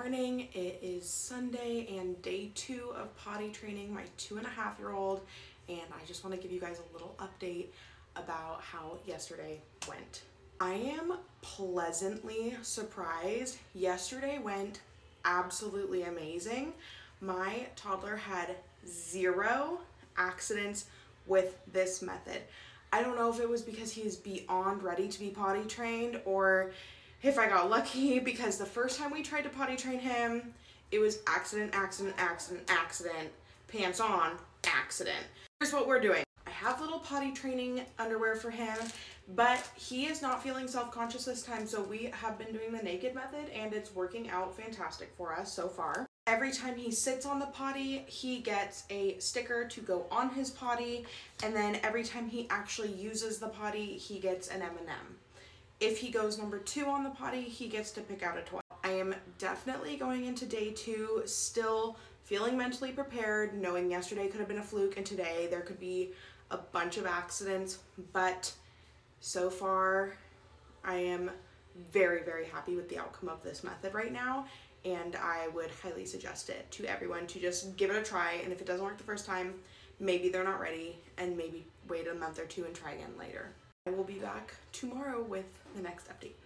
morning. It is Sunday and day 2 of potty training my 2.5-year-old, and I just want to give you guys a little update about how yesterday went. I am pleasantly surprised. Yesterday went absolutely amazing. My toddler had 0 accidents with this method. I don't know if it was because he is beyond ready to be potty trained or if I got lucky, because the first time we tried to potty train him, it was accident, pants on, accident. Here's what we're doing. I have little potty training underwear for him, but he is not feeling self-conscious this time, so we have been doing the naked method and it's working out fantastic for us so far. Every time he sits on the potty, he gets a sticker to go on his potty, and then every time he actually uses the potty, he gets an M&M. If he goes number 2 on the potty, he gets to pick out a toy. I am definitely going into day 2 still feeling mentally prepared, knowing yesterday could have been a fluke and today there could be a bunch of accidents, but so far I am very, very happy with the outcome of this method right now, and I would highly suggest it to everyone to just give it a try, and if it doesn't work the first time, maybe they're not ready and maybe wait a month or 2 and try again later. I will be back tomorrow with the next update.